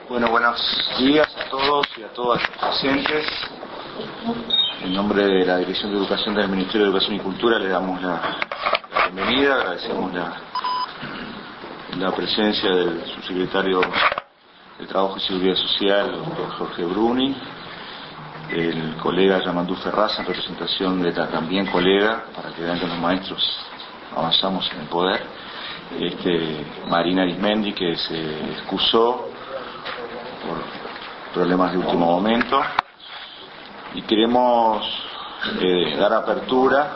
Bueno, buenos días a todos y a todas los presentes. En nombre de la Dirección de Educación del Ministerio de Educación y Cultura le damos la bienvenida, agradecemos la presencia del subsecretario de Trabajo y Seguridad Social, el doctor Jorge Bruni, el colega Yamandú Ferraz, en representación de también colega, para que vean que los maestros avanzamos en el poder, Marina Arismendi, que se excusó por problemas de último momento, y queremos dar apertura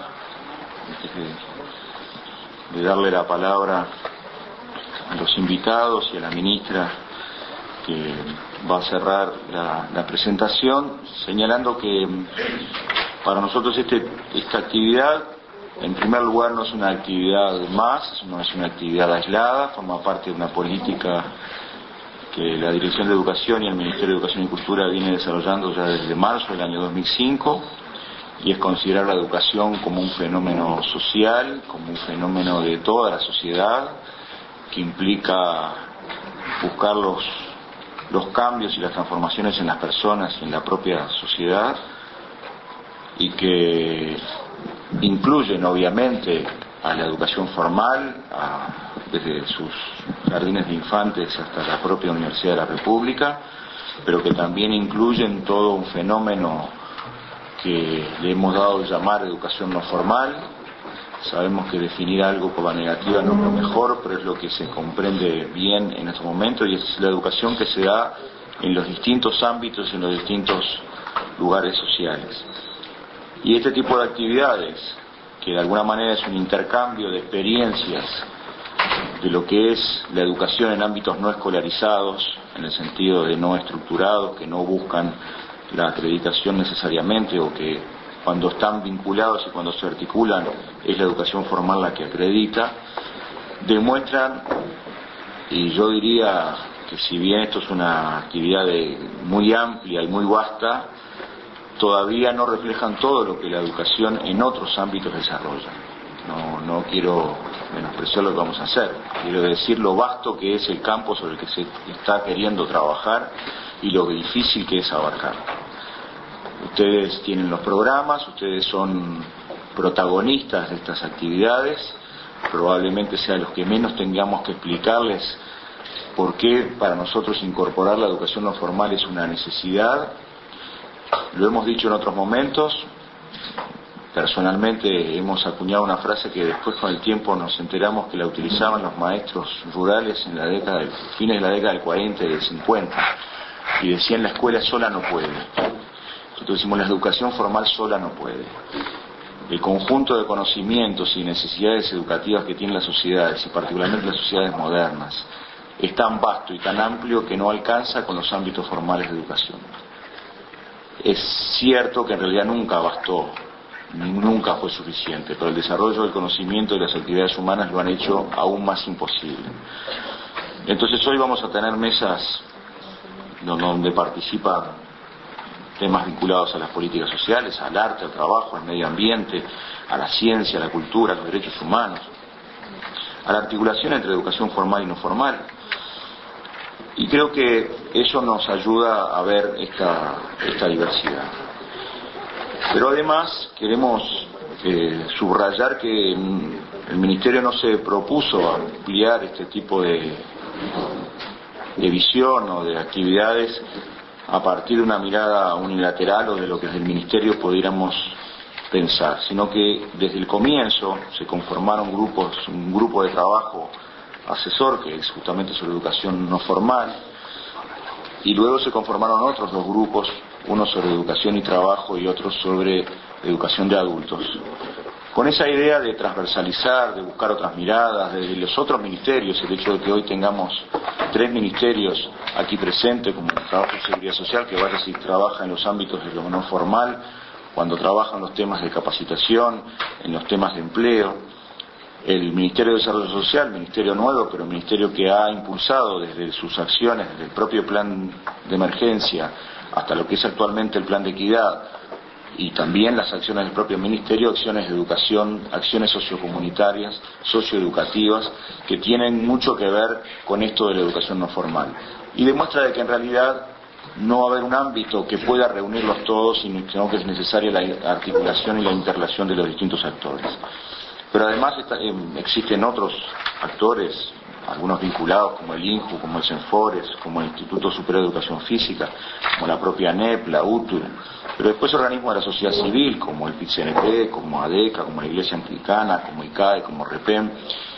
de darle la palabra a los invitados y a la ministra que va a cerrar la presentación, señalando que para nosotros esta actividad, en primer lugar, no es una actividad más, no es una actividad aislada, forma parte de una política que la Dirección de Educación y el Ministerio de Educación y Cultura viene desarrollando ya desde marzo del año 2005, y es considerar la educación como un fenómeno social, como un fenómeno de toda la sociedad, que implica buscar los cambios y las transformaciones en las personas y en la propia sociedad, y que incluyen obviamente a la educación formal, desde sus jardines de infantes hasta la propia Universidad de la República, pero que también incluyen todo un fenómeno que le hemos dado a llamar educación no formal. Sabemos que definir algo por la negativa no es lo mejor, pero es lo que se comprende bien en este momento, y es la educación que se da en los distintos ámbitos y en los distintos lugares sociales. Y este tipo de actividades, que de alguna manera es un intercambio de experiencias de lo que es la educación en ámbitos no escolarizados, en el sentido de no estructurados, que no buscan la acreditación necesariamente, o que cuando están vinculados y cuando se articulan es la educación formal la que acredita, demuestran, y yo diría que si bien esto es una actividad muy amplia y muy vasta, todavía no reflejan todo lo que la educación en otros ámbitos desarrolla. No quiero menospreciar lo que vamos a hacer, quiero decir lo vasto que es el campo sobre el que se está queriendo trabajar y lo difícil que es abarcar. Ustedes tienen los programas, ustedes son protagonistas de estas actividades, probablemente sean los que menos tengamos que explicarles por qué para nosotros incorporar la educación no formal es una necesidad. Lo hemos dicho en otros momentos. Personalmente hemos acuñado una frase que después con el tiempo nos enteramos que la utilizaban los maestros rurales en fines de la década del 40 y del 50, y decían: la escuela sola no puede. Nosotros decimos: la educación formal sola no puede. El conjunto de conocimientos y necesidades educativas que tienen las sociedades, y particularmente las sociedades modernas, es tan vasto y tan amplio que no alcanza con los ámbitos formales de educación. Es cierto que en realidad nunca bastó, nunca fue suficiente, pero el desarrollo del conocimiento y las actividades humanas lo han hecho aún más imposible. Entonces hoy vamos a tener mesas donde participan temas vinculados a las políticas sociales, al arte, al trabajo, al medio ambiente, a la ciencia, a la cultura, a los derechos humanos, a la articulación entre educación formal y no formal. Y creo que eso nos ayuda a ver esta diversidad. Pero además queremos subrayar que el Ministerio no se propuso ampliar este tipo de visión o de actividades a partir de una mirada unilateral o de lo que desde el Ministerio pudiéramos pensar, sino que desde el comienzo se conformaron un grupo de trabajo asesor, que es justamente sobre educación no formal, y luego se conformaron otros dos grupos, uno sobre educación y trabajo y otro sobre educación de adultos, con esa idea de transversalizar, de buscar otras miradas desde los otros ministerios. El hecho de que hoy tengamos 3 ministerios aquí presentes, como el Trabajo y Seguridad Social, que vaya si trabaja en los ámbitos de lo no formal, cuando trabaja en los temas de capacitación, en los temas de empleo, el Ministerio de Desarrollo Social, ministerio nuevo, pero ministerio que ha impulsado desde sus acciones, desde el propio plan de emergencia hasta lo que es actualmente el plan de equidad, y también las acciones del propio ministerio, acciones de educación, acciones sociocomunitarias, socioeducativas, que tienen mucho que ver con esto de la educación no formal. y demuestra de que en realidad no va a haber un ámbito que pueda reunirlos todos, sino que es necesaria la articulación y la interrelación de los distintos actores. Pero además existen otros actores, algunos vinculados como el INJU, como el CENFORES, como el Instituto Superior de Educación Física, como la propia ANEP, la UTUR, pero después organismos de la sociedad civil como el PIT-CNT, como ADECA, como la Iglesia Anglicana, como ICAE, como REPEM,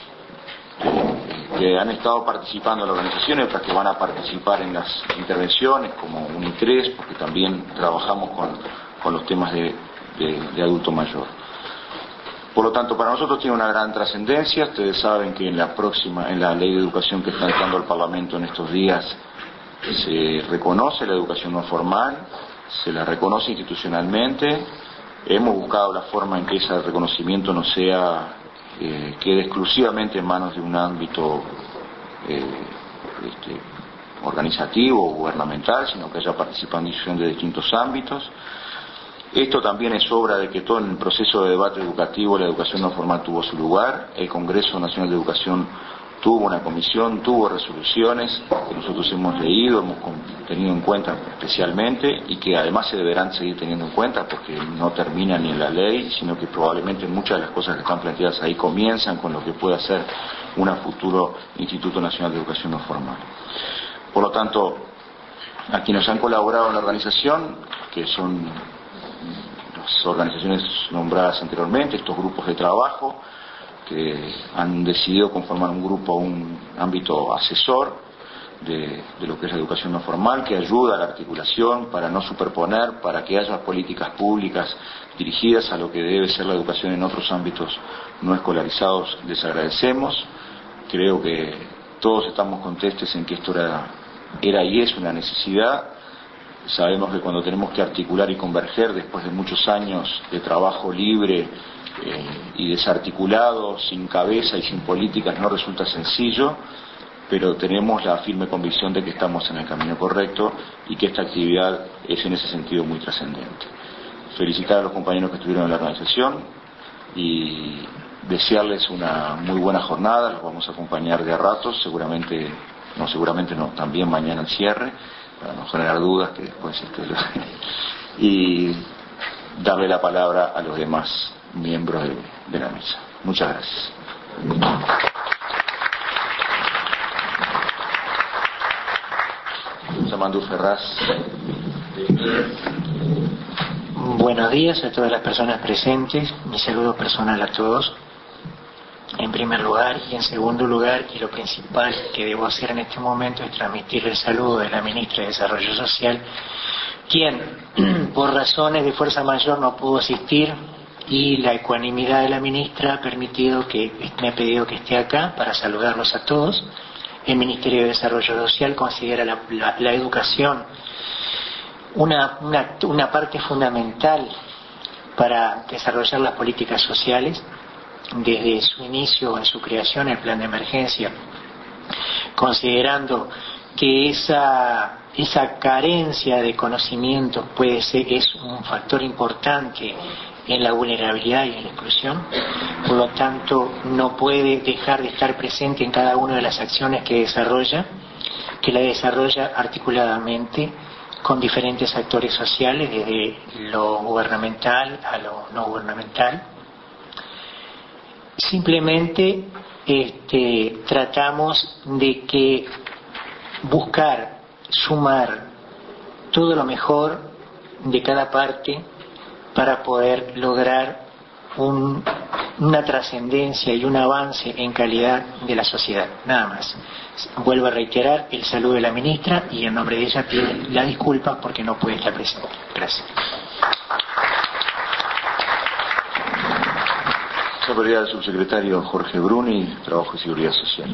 que han estado participando en la organización y otras que van a participar en las intervenciones, como UNITRES, porque también trabajamos con los temas de adulto mayor. Por lo tanto, para nosotros tiene una gran trascendencia. Ustedes saben que en la ley de educación que está entrando al Parlamento en estos días, se reconoce la educación no formal, se la reconoce institucionalmente. Hemos buscado la forma en que ese reconocimiento no sea quede exclusivamente en manos de un ámbito organizativo o gubernamental, sino que haya participación de distintos ámbitos. Esto también es obra de que todo en el proceso de debate educativo la educación no formal tuvo su lugar. El Congreso Nacional de Educación tuvo una comisión, tuvo resoluciones que nosotros hemos leído, hemos tenido en cuenta especialmente, y que además se deberán seguir teniendo en cuenta porque no termina ni en la ley, sino que probablemente muchas de las cosas que están planteadas ahí comienzan con lo que pueda ser un futuro Instituto Nacional de Educación no formal. Por lo tanto, a quienes han colaborado en la organización, que son las organizaciones nombradas anteriormente, estos grupos de trabajo, que han decidido conformar un grupo, un ámbito asesor de lo que es la educación no formal, que ayuda a la articulación para no superponer, para que haya políticas públicas dirigidas a lo que debe ser la educación en otros ámbitos no escolarizados. Les agradecemos. Creo que todos estamos contestes en que esto era y es una necesidad. Sabemos que cuando tenemos que articular y converger después de muchos años de trabajo libre y desarticulado, sin cabeza y sin políticas, no resulta sencillo, pero tenemos la firme convicción de que estamos en el camino correcto y que esta actividad es en ese sentido muy trascendente. Felicitar a los compañeros que estuvieron en la organización y desearles una muy buena jornada. Los vamos a acompañar de a ratos, seguramente no, también mañana al cierre, para no generar dudas que después y darle la palabra a los demás miembros de la mesa. Muchas gracias. Samandú Ferraz. Buenos días a todas las personas presentes. Mi saludo personal a todos. En primer lugar, y en segundo lugar, y lo principal que debo hacer en este momento es transmitir el saludo de la Ministra de Desarrollo Social, quien por razones de fuerza mayor no pudo asistir, y la ecuanimidad de la Ministra me ha pedido que esté acá para saludarlos a todos. El Ministerio de Desarrollo Social considera la educación una parte fundamental para desarrollar las políticas sociales. Desde su inicio, en su creación, el plan de emergencia, considerando que esa carencia de conocimiento es un factor importante en la vulnerabilidad y en la exclusión, por lo tanto no puede dejar de estar presente en cada una de las acciones que la desarrolla articuladamente con diferentes actores sociales, desde lo gubernamental a lo no gubernamental. Simplemente tratamos de buscar sumar todo lo mejor de cada parte para poder lograr una trascendencia y un avance en calidad de la sociedad. Nada más. Vuelvo a reiterar el saludo de la ministra y en nombre de ella pido la disculpa porque no puede estar presente. Gracias. Autoridad del subsecretario Jorge Bruni, Trabajo y Seguridad Social.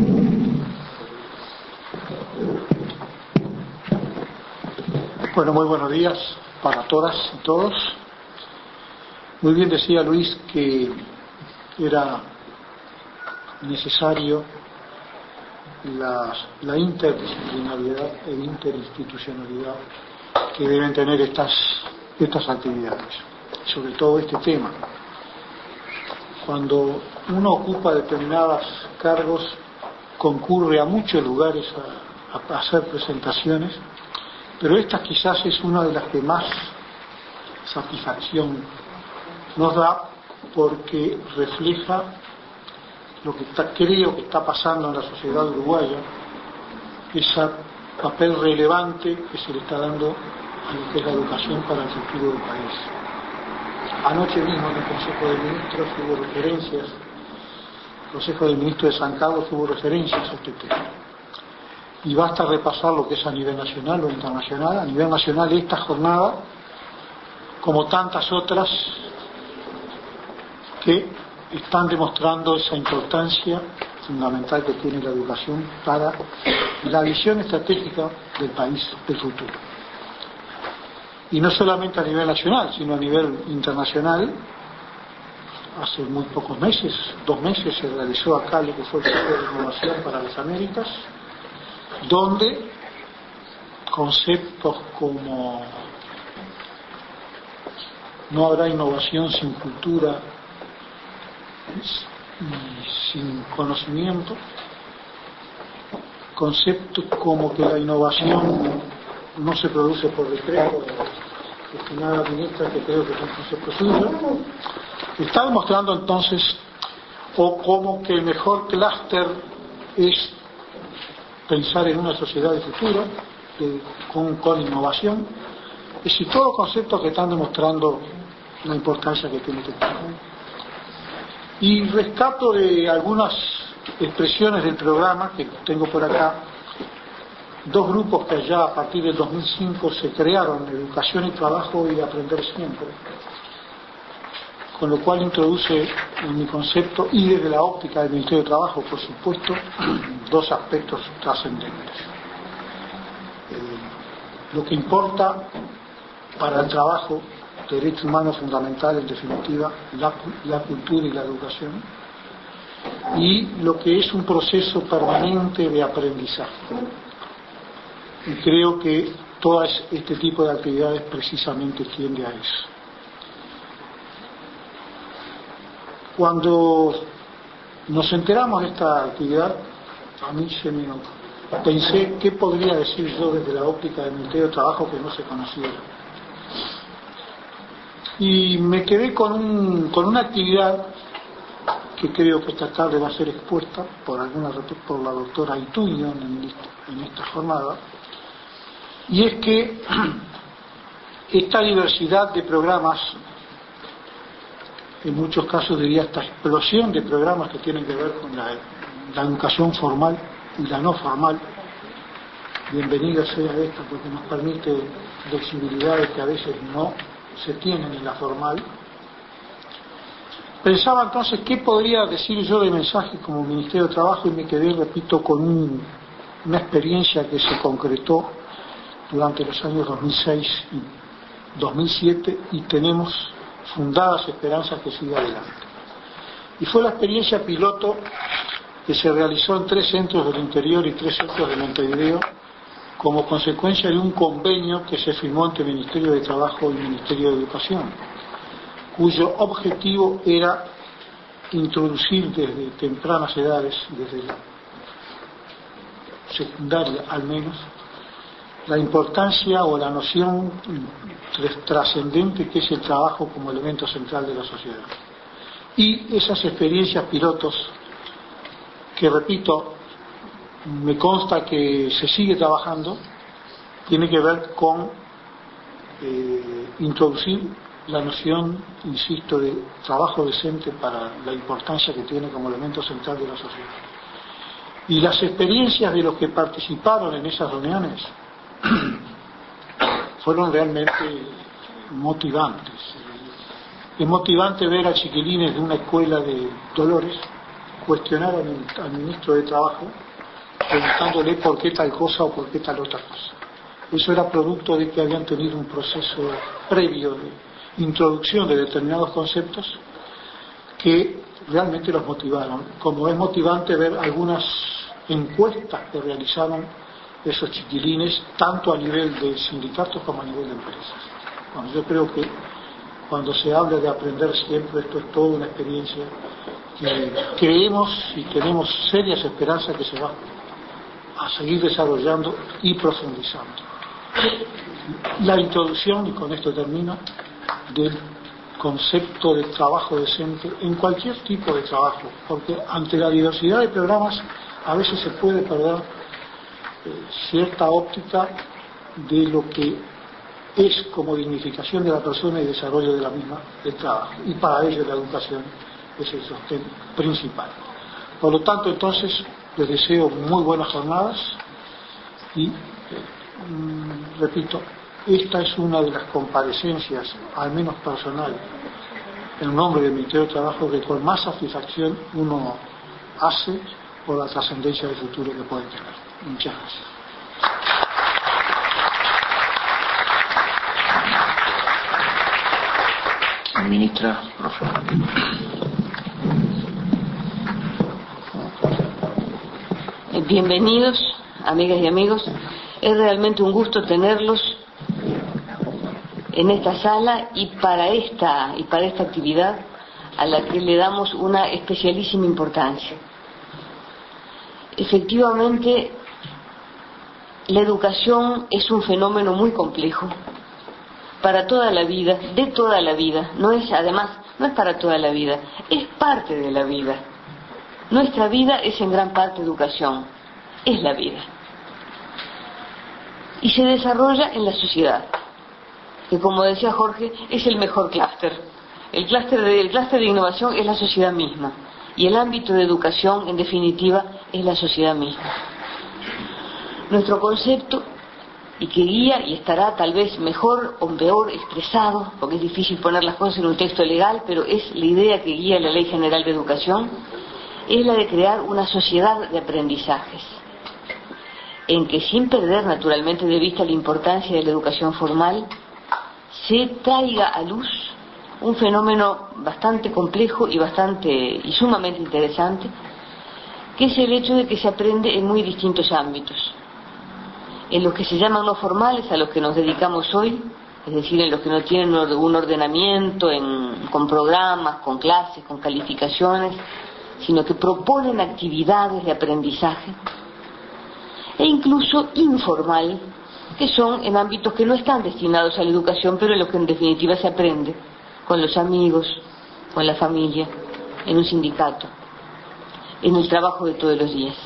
Bueno, muy buenos días para todas y todos. Muy bien decía Luis que era necesario la interdisciplinariedad e interinstitucionalidad que deben tener estas actividades, sobre todo este tema. Cuando uno ocupa determinados cargos, concurre a muchos lugares a hacer presentaciones, pero esta quizás es una de las que más satisfacción nos da, porque refleja lo que creo que está pasando en la sociedad uruguaya, ese papel relevante que se le está dando a lo que es la educación para el futuro del país. Anoche mismo en el Consejo de Ministros hubo referencias, el Consejo de Ministros de San Carlos hubo referencias a este tema. Y basta repasar lo que es a nivel nacional o internacional. A nivel nacional, esta jornada, como tantas otras, que están demostrando esa importancia fundamental que tiene la educación para la visión estratégica del país del futuro. Y no solamente a nivel nacional, sino a nivel internacional. Hace muy pocos meses, 2 meses, se realizó acá lo que fue el Foro de Innovación para las Américas, donde conceptos como no habrá innovación sin cultura y sin conocimiento, conceptos como que la innovación no se produce por decreto, estimada ministra, que creo que es un concepto suyo, está demostrando entonces o como que el mejor clúster es pensar en una sociedad de futuro con innovación. Es decir, todos conceptos que están demostrando la importancia que tiene este tema. Y rescato de algunas expresiones del programa que tengo por acá, 2 grupos que allá a partir del 2005 se crearon, Educación y Trabajo y Aprender Siempre, con lo cual introduce en mi concepto, y desde la óptica del Ministerio de Trabajo, por supuesto, 2 aspectos trascendentes. Lo que importa para el trabajo, derecho humano fundamental, en definitiva, la cultura y la educación, y lo que es un proceso permanente de aprendizaje. Y creo que todo este tipo de actividades precisamente tiende a eso. Cuando nos enteramos de esta actividad, a mí pensé qué podría decir yo desde la óptica del Ministerio de Trabajo que no se conociera. Y me quedé con una actividad que creo que esta tarde va a ser expuesta por la doctora Ituño en esta jornada, y es que esta diversidad de programas, en muchos casos diría esta explosión de programas que tienen que ver con la educación formal y la no formal, bienvenida sea esta porque nos permite flexibilidades que a veces no se tienen en la formal. Pensaba entonces qué podría decir yo de mensaje como Ministerio de Trabajo, y me quedé, repito, con una experiencia que se concretó durante los años 2006 y 2007, y tenemos fundadas esperanzas que siga adelante. Y fue la experiencia piloto que se realizó en 3 centros del interior y 3 centros de Montevideo, como consecuencia de un convenio que se firmó entre el Ministerio de Trabajo y el Ministerio de Educación, cuyo objetivo era introducir desde tempranas edades, desde la secundaria al menos, la importancia o la noción trascendente que es el trabajo como elemento central de la sociedad. Y esas experiencias pilotos, que repito, me consta que se sigue trabajando, tiene que ver con introducir la noción, insisto, de trabajo decente para la importancia que tiene como elemento central de la sociedad. Y las experiencias de los que participaron en esas reuniones fueron realmente motivantes. Es motivante ver a chiquilines de una escuela de Dolores cuestionar al ministro de Trabajo preguntándole por qué tal cosa o por qué tal otra cosa. Eso era producto de que habían tenido un proceso previo de introducción de determinados conceptos que realmente los motivaron, como es motivante ver algunas encuestas que realizaron esos chiquilines, tanto a nivel de sindicatos como a nivel de empresas. Bueno, yo creo que cuando se habla de aprender siempre, esto es toda una experiencia que creemos y tenemos serias esperanzas que se va a seguir desarrollando y profundizando. La introducción, y con esto termino, del concepto de trabajo decente en cualquier tipo de trabajo, porque ante la diversidad de programas a veces se puede perder cierta óptica de lo que es como dignificación de la persona y desarrollo de la misma el trabajo, y para ello la educación es el sostén principal. Por lo tanto, entonces, les deseo muy buenas jornadas y repito, esta es una de las comparecencias, al menos personal, en nombre del Ministerio de Trabajo, que con más satisfacción uno hace por la trascendencia del futuro que puede tener. Muchas gracias. Ministra, por favor. Bienvenidos, amigas y amigos. Es realmente un gusto tenerlos en esta sala y para esta actividad a la que le damos una especialísima importancia. Efectivamente, la educación es un fenómeno muy complejo para toda la vida, de toda la vida. No es para toda la vida, es parte de la vida. Nuestra vida es en gran parte educación, es la vida. Y se desarrolla en la sociedad, que como decía Jorge, es el mejor clúster. El clúster de innovación es la sociedad misma, y el ámbito de educación, en definitiva, es la sociedad misma. Nuestro concepto, y que guía y estará tal vez mejor o peor expresado, porque es difícil poner las cosas en un texto legal, pero es la idea que guía la Ley General de Educación, es la de crear una sociedad de aprendizajes, en que, sin perder naturalmente de vista la importancia de la educación formal, se traiga a luz un fenómeno bastante complejo y sumamente interesante, que es el hecho de que se aprende en muy distintos ámbitos. En los que se llaman no formales, a los que nos dedicamos hoy, es decir, en los que no tienen un ordenamiento con programas, con clases, con calificaciones, sino que proponen actividades de aprendizaje, e incluso informal, que son en ámbitos que no están destinados a la educación, pero en los que en definitiva se aprende con los amigos, con la familia, en un sindicato, en el trabajo de todos los días.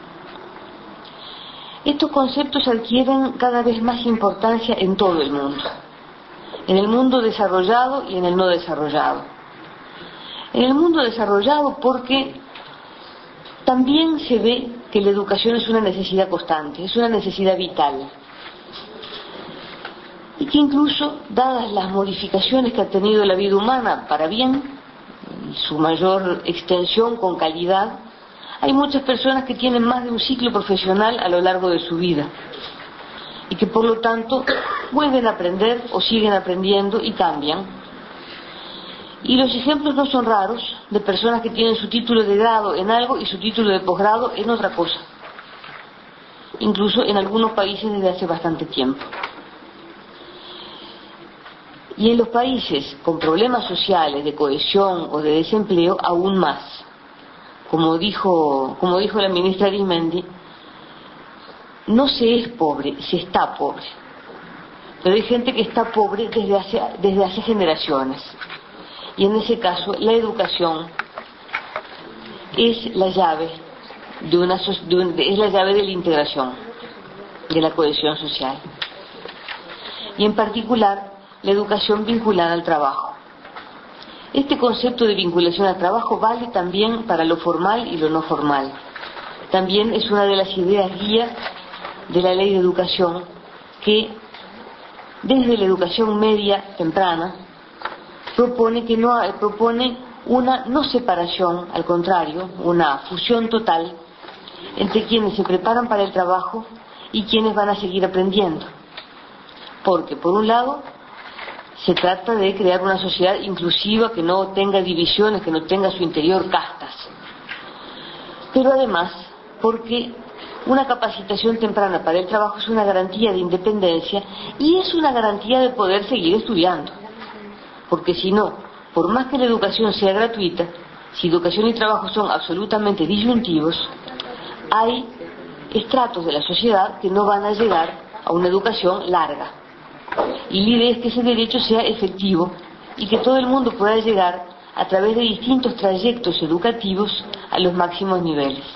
Estos conceptos adquieren cada vez más importancia en todo el mundo, en el mundo desarrollado y en el no desarrollado. En el mundo desarrollado porque también se ve que la educación es una necesidad constante, es una necesidad vital, y que incluso, dadas las modificaciones que ha tenido la vida humana para bien, y su mayor extensión con calidad, hay muchas personas que tienen más de un ciclo profesional a lo largo de su vida y que por lo tanto vuelven a aprender o siguen aprendiendo y cambian. Y los ejemplos no son raros de personas que tienen su título de grado en algo y su título de posgrado en otra cosa, incluso en algunos países desde hace bastante tiempo. Y en los países con problemas sociales de cohesión o de desempleo, aún más. Como dijo la ministra Arismendi, no se es pobre, se está pobre. Pero hay gente que está pobre desde hace generaciones. Y en ese caso la educación es la llave es la llave de la integración, de la cohesión social. Y en particular la educación vinculada al trabajo. Este concepto de vinculación al trabajo vale también para lo formal y lo no formal. También es una de las ideas guías de la Ley de Educación, que desde la educación media temprana propone una no separación, al contrario, una fusión total entre quienes se preparan para el trabajo y quienes van a seguir aprendiendo. Porque, por un lado, se trata de crear una sociedad inclusiva que no tenga divisiones, que no tenga a su interior castas. Pero además, porque una capacitación temprana para el trabajo es una garantía de independencia y es una garantía de poder seguir estudiando. Porque si no, por más que la educación sea gratuita, si educación y trabajo son absolutamente disyuntivos, hay estratos de la sociedad que no van a llegar a una educación larga. Y la idea es que ese derecho sea efectivo y que todo el mundo pueda llegar a través de distintos trayectos educativos a los máximos niveles.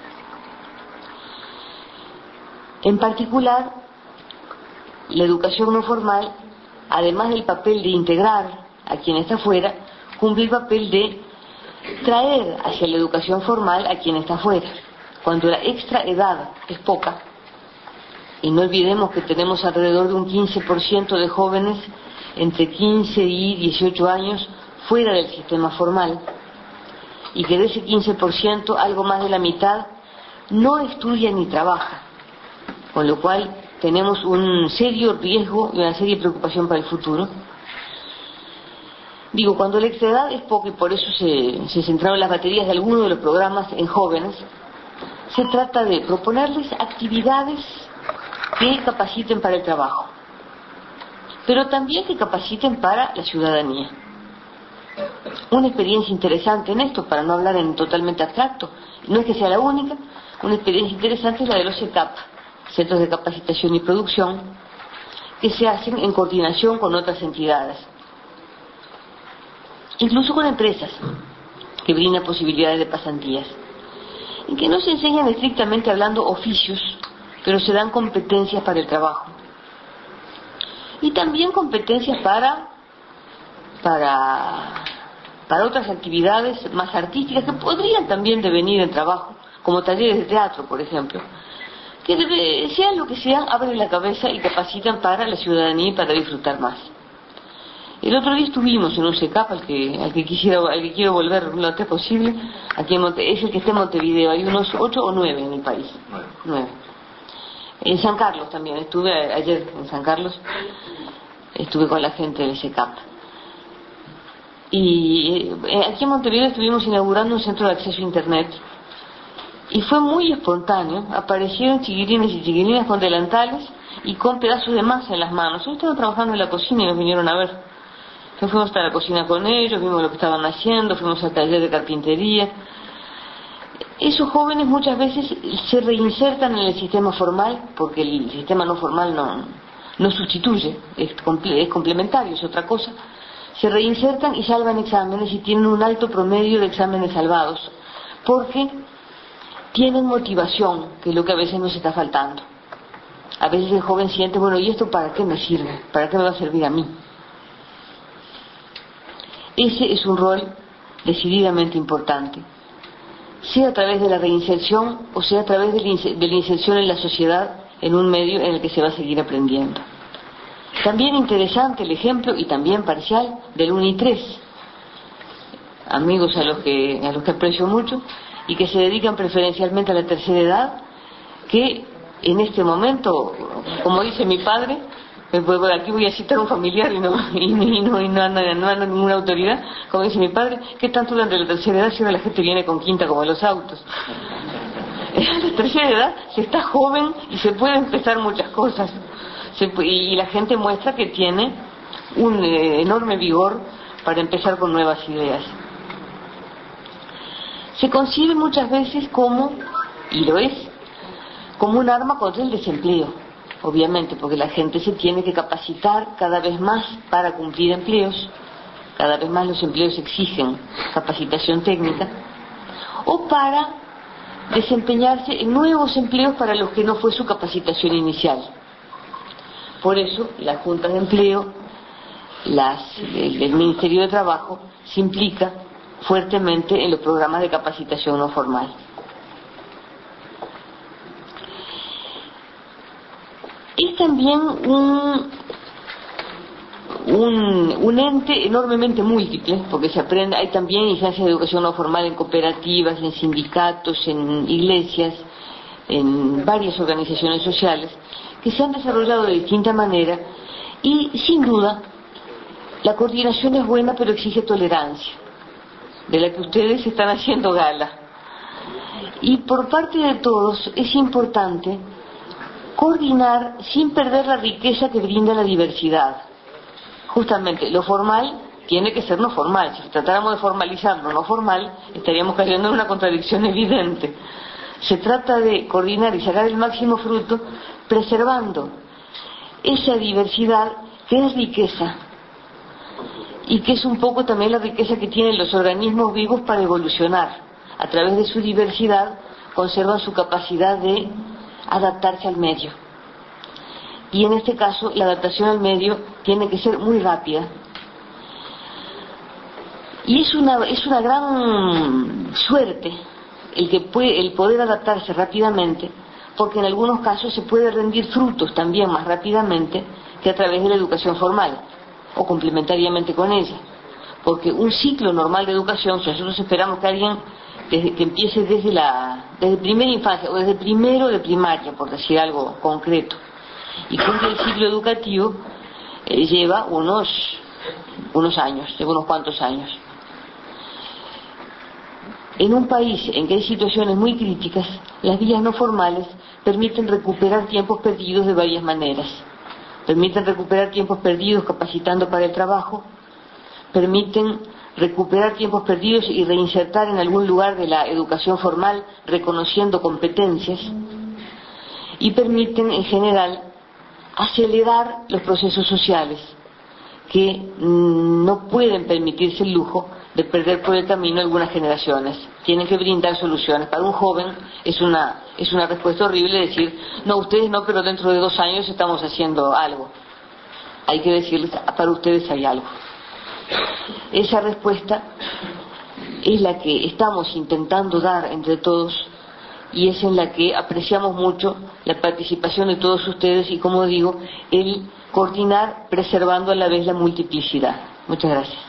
En particular, la educación no formal, además del papel de integrar a quien está fuera, cumple el papel de traer hacia la educación formal a quien está fuera. Cuando la extra edad es poca, y no olvidemos que tenemos alrededor de un 15% de jóvenes entre 15 y 18 años fuera del sistema formal, y que de ese 15% algo más de la mitad no estudia ni trabaja, con lo cual tenemos un serio riesgo y una seria preocupación para el futuro. Digo, cuando la extraedad es poca, y por eso se centraron las baterías de algunos de los programas en jóvenes, se trata de proponerles actividades que capaciten para el trabajo, pero también que capaciten para la ciudadanía. Una experiencia interesante en esto, para no hablar en totalmente abstracto, no es que sea la única, una experiencia interesante es la de los CECAP, Centros de Capacitación y Producción, que se hacen en coordinación con otras entidades, incluso con empresas que brindan posibilidades de pasantías, en que no se enseñan estrictamente hablando oficios, pero se dan competencias para el trabajo y también competencias para otras actividades más artísticas que podrían también devenir en trabajo, como talleres de teatro, por ejemplo, que sean lo que sean, abren la cabeza y capacitan para la ciudadanía y para disfrutar más. El otro día estuvimos en un CECAP al que quiero volver lo antes posible, aquí es el que está en Montevideo, hay unos 8 o 9 en el país. 9. En San Carlos también, estuve ayer en San Carlos, estuve con la gente del CECAP. Y aquí en Montevideo estuvimos inaugurando un centro de acceso a Internet, y fue muy espontáneo. Aparecieron chiquilines y chiquilinas con delantales y con pedazos de masa en las manos. Ellos estaban trabajando en la cocina y nos vinieron a ver. Entonces fuimos a la cocina con ellos, vimos lo que estaban haciendo, fuimos al taller de carpintería. Esos jóvenes muchas veces se reinsertan en el sistema formal, porque el sistema no formal no sustituye, es complementario, es otra cosa. Se reinsertan y salvan exámenes y tienen un alto promedio de exámenes salvados, porque tienen motivación, que es lo que a veces nos está faltando. A veces el joven siente, bueno, ¿y esto para qué me sirve? ¿Para qué me va a servir a mí? Ese es un rol decididamente importante, sea a través de la reinserción o sea a través de la inserción en la sociedad, en un medio en el que se va a seguir aprendiendo. También interesante el ejemplo, y también parcial, del UNI-3, amigos a los que aprecio mucho y que se dedican preferencialmente a la tercera edad, que en este momento, como dice mi padre, aquí voy a citar a un familiar y no anda ninguna autoridad, como dice mi padre, ¿qué tanto duran de la tercera edad si ahora la gente viene con quinta como los autos? En la tercera edad se está joven y se puede empezar muchas cosas, y la gente muestra que tiene un enorme vigor para empezar con nuevas ideas. Se concibe muchas veces como, y lo es, como un arma contra el desempleo, obviamente, porque la gente se tiene que capacitar cada vez más para cumplir empleos, cada vez más los empleos exigen capacitación técnica, o para desempeñarse en nuevos empleos para los que no fue su capacitación inicial. Por eso, las juntas de empleo, el Ministerio de Trabajo, se implica fuertemente en los programas de capacitación no formal. Es también un ente enormemente múltiple, porque se aprende, hay también instancias de educación no formal en cooperativas, en sindicatos, en iglesias, en varias organizaciones sociales, que se han desarrollado de distinta manera, y sin duda la coordinación es buena, pero exige tolerancia, de la que ustedes están haciendo gala. Y por parte de todos es importante coordinar sin perder la riqueza que brinda la diversidad. Justamente, lo formal tiene que ser no formal. Si tratáramos de formalizar lo no formal, estaríamos cayendo en una contradicción evidente. Se trata de coordinar y sacar el máximo fruto preservando esa diversidad que es riqueza y que es un poco también la riqueza que tienen los organismos vivos para evolucionar. A través de su diversidad conservan su capacidad de adaptarse al medio. Y en este caso la adaptación al medio tiene que ser muy rápida. Y es una gran suerte el poder adaptarse rápidamente, porque en algunos casos se puede rendir frutos también más rápidamente que a través de la educación formal o complementariamente con ella. Porque un ciclo normal de educación, si nosotros esperamos que alguien que empiece desde primera infancia o desde primero de primaria, por decir algo concreto, y cumple el ciclo educativo, lleva unos años, lleva unos cuantos años. En un país en que hay situaciones muy críticas, las vías no formales permiten recuperar tiempos perdidos de varias maneras. Permiten recuperar tiempos perdidos capacitando para el trabajo, permiten recuperar tiempos perdidos y reinsertar en algún lugar de la educación formal reconociendo competencias, y permiten en general acelerar los procesos sociales que no pueden permitirse el lujo de perder por el camino algunas generaciones. Tienen que brindar soluciones. Para un joven es una respuesta horrible decir, no, ustedes no, pero dentro de 2 años estamos haciendo algo. Hay que decirles, para ustedes hay algo. Esa respuesta es la que estamos intentando dar entre todos, y es en la que apreciamos mucho la participación de todos ustedes y, como digo, el coordinar preservando a la vez la multiplicidad. Muchas gracias.